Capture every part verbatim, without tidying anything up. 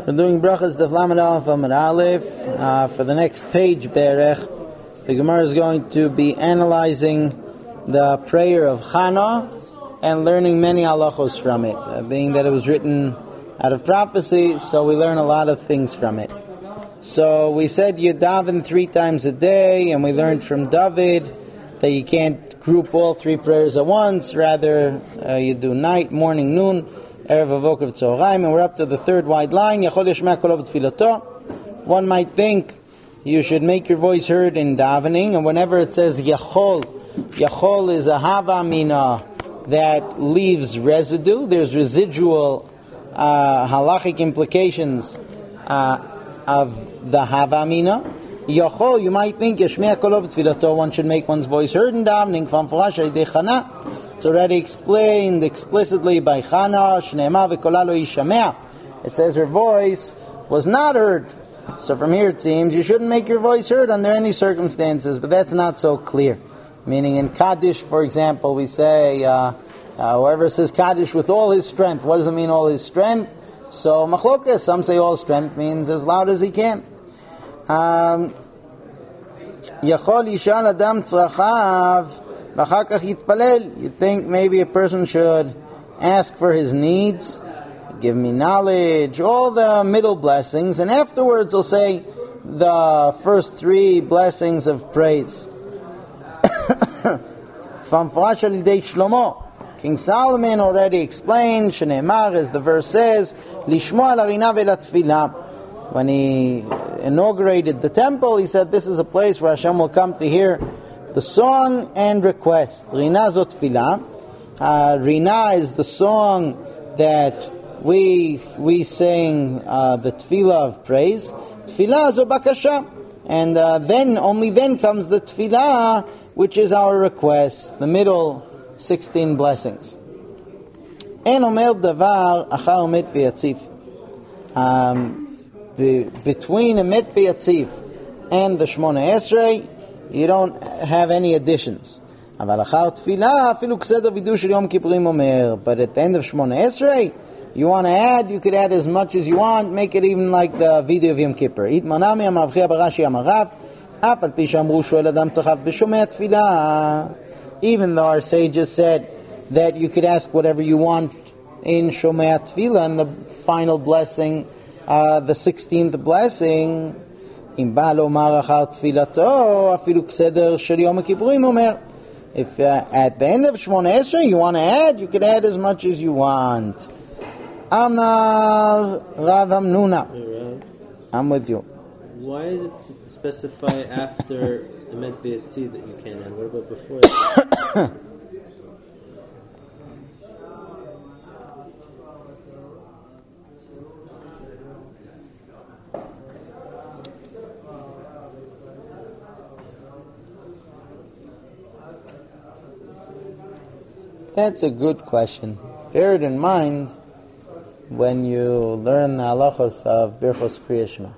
We're doing brachas Daf Lamed Aleph Amud Aleph. Uh, for the next page, Berech, the Gemara is going to be analyzing the prayer of Chana and learning many halachos from it. Uh, being that it was written out of prophecy, so we learn a lot of things from it. So we said you daven three times a day, and we learned from David that you can't group all three prayers at once. Rather, uh, you do night, morning, noon, Erev Avokav Tzoraim, and we're up to the third wide line. Yachol yishma kolo b'tfilato. One might think you should make your voice heard in davening, and whenever it says Yachol, Yachol is a hava mina that leaves residue. There's residual uh, halachic implications uh, of the hava mina. Yachol, you might think yishma kolo b'tfilato. One should make one's voice heard in davening. Famfurash ayidei Chana. It's already explained explicitly by Chana, Shneema v'kola lo yishamea. It says her voice was not heard. So from here it seems you shouldn't make your voice heard under any circumstances, but that's not so clear. Meaning in Kaddish, for example, we say, uh, uh, whoever says Kaddish with all his strength, what does it mean all his strength? So machlokas, some say all strength means as loud as he can. Um, Yachol yishal adam tzrachav. You think maybe a person should ask for his needs, give me knowledge, all the middle blessings, and afterwards he'll say the first three blessings of praise. King Solomon already explained, Shneimar, as the verse says, Lishmo al harina ve'latfilah. When he inaugurated the temple, he said this is a place where Hashem will come to hear the song and request. Rina zot tefillah. Uh, Rina is the song that we we sing uh, the tefillah of praise. Tefillah zo bakasha, and uh, then only then comes the tefillah, which is our request. The middle sixteen blessings. En omer davar achar emet v'yatzif. Between emet v'yatzif and the Shmona Esrei, you don't have any additions. But at the end of Shmona Esrei, you want to add, you could add as much as you want, make it even like the video of Yom Kippur. Even though our sages said that you could ask whatever you want in Shomei Tefillah, and the final blessing, uh, the sixteenth blessing, אם בא לומר אחר תפילתו, אפילו כסדר של יום הכיפורים אומר. If uh, at the end of Shmona Esrei you want to add, you can add as much as you want. Amar Rav Hamnuna. I'm with you. Why does it specify after Emet V'Yatzif that you can add? What about before that? That's a good question. Bear it in mind when you learn the halachos of Birchos Kriya Shema.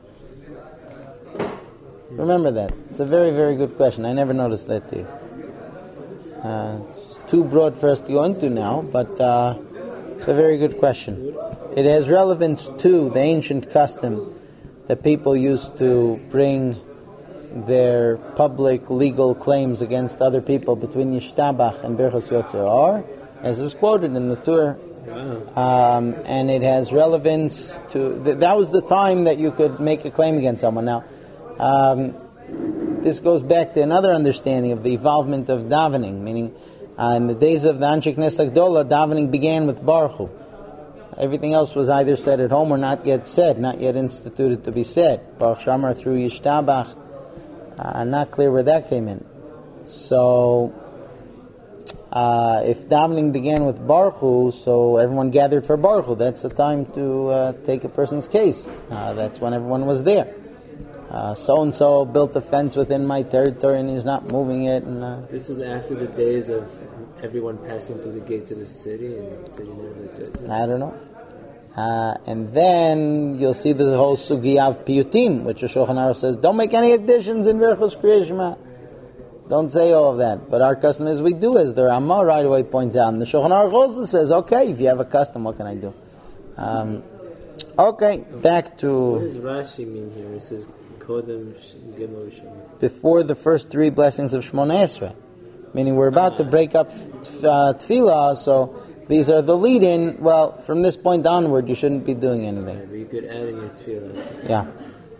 Remember that. It's a very, very good question. I never noticed that too. Uh, it's too broad for us to go into now, but uh, it's a very good question. It has relevance to the ancient custom that people used to bring their public legal claims against other people between Yishtabach and Birchos Yotzer Or, as is quoted in the Torah. Wow. Um, and it has relevance to... Th- that was the time that you could make a claim against someone. Now, um, this goes back to another understanding of the evolvement of davening, meaning uh, in the days of the Anshe Knesset Gdola, davening began with Baruch Hu. Everything else was either said at home or not yet said, not yet instituted to be said. Baruch Shamar through Yishtabach. I'm uh, not clear where that came in. So, uh, if davening began with Baruch Hu, so everyone gathered for Baruch Hu, that's the time to uh, take a person's case. Uh, that's when everyone was there. Uh, so-and-so built a fence within my territory and he's not moving it. And, uh, this was after the days of everyone passing through the gates of the city and sitting there with the judges? I don't know. Uh, and then you'll see the whole sugi of piyutim, which the Shulchan Aruch says, don't make any additions in Birchos Kriya Shema. Don't say all of that. But our custom is we do, as the Ramah right away points out. And the Shulchan Aruch also says, okay, if you have a custom, what can I do? Um, Okay, back What to does Rashi mean here? It says Kodem Gimel Shema. before the first three blessings of Shmona Esrei. Meaning we're about to break up uh, tefillah, so these are the lead-in. Well, from this point onward, you shouldn't be doing anything. But you could add in your tefillah. Yeah.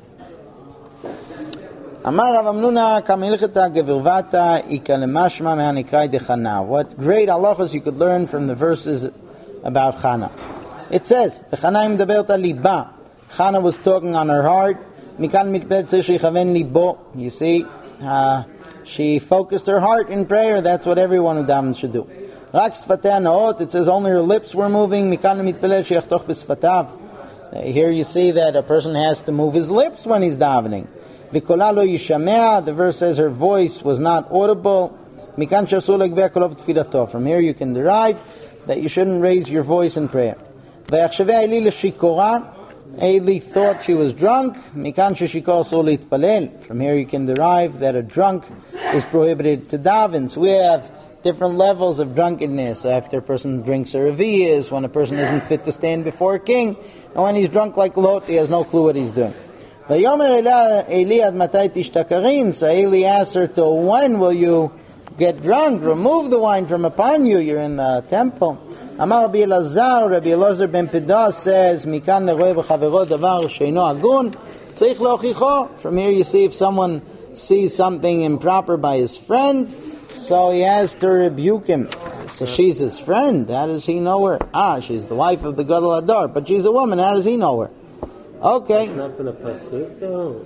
Amar Rav Amnuna kamilchata gevirvata ikalemashma mehanikrai dechana. What great halachos you could learn from the verses about Chana. It says, "Chana imdabert al liba." Chana was talking on her heart. Mikan mitped tzich shechaven libo. You see, uh, she focused her heart in prayer. That's what everyone who davens should do. Rak sfatei naot. It says only her lips were moving. Mikan mitpelel sheyachtoch b'sfatav. Here you see that a person has to move his lips when he's davening. V'kola lo yishamea. The verse says her voice was not audible. Mikan shasur legvei kol b'tfilato. From here you can derive that you shouldn't raise your voice in prayer. V'yachshavei Eli l'shikora. Eli thought she was drunk. Mikan sheshikor asur litpalel. From here you can derive that a drunk is prohibited to daven. So we have different levels of drunkenness. After a person drinks a reviyas, when a person isn't fit to stand before a king, and when he's drunk like Lot, he has no clue what he's doing. Vayomer Eli ad matay tishtakarin. So Eli asks her, till when will you get drunk? Remove the wine from upon you. You're in the temple. Amar Rabbi Elazar, Rabbi Elazar ben Pedah says, Mikan leroe v'chavero davar sheino agun, tzarich leochicho. From here you see if someone sees something improper by his friend, so he has to rebuke him. So she's his friend. How does he know her? Ah, she's the wife of the Gadol Adar, but she's a woman. How does he know her? Okay. It's not from the pasuk though.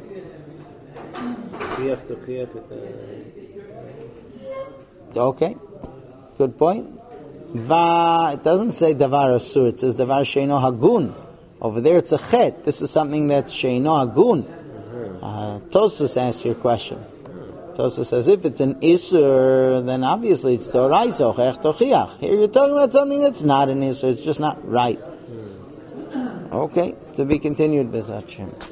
Okay. Good point. Va, it doesn't say davar asur. It says davar sheino hagun. Over there it's a chet. This is something that's sheino hagun. Uh, Tosfos asks your question. Tosfos says if it's an isur, then obviously it's doraisa chech tochiach. Here you're talking about something that's not an isur. It's just not right. Okay, to be continued, B'ezrat Hashem.